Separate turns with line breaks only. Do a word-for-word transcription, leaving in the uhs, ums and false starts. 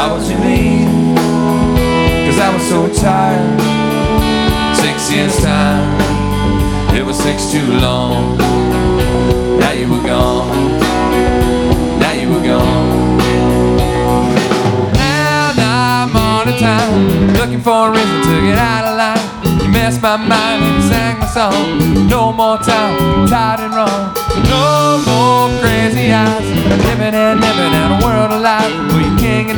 Why would you leave? Cause I was so tired. Six years time, it was six too long. Now you were gone. Now you were gone. Now I'm on a time, looking for a reason to get out of line. You messed my mind and you sang my song. No more time, tired and wrong. No more crazy eyes, living and living in a world of life where you king and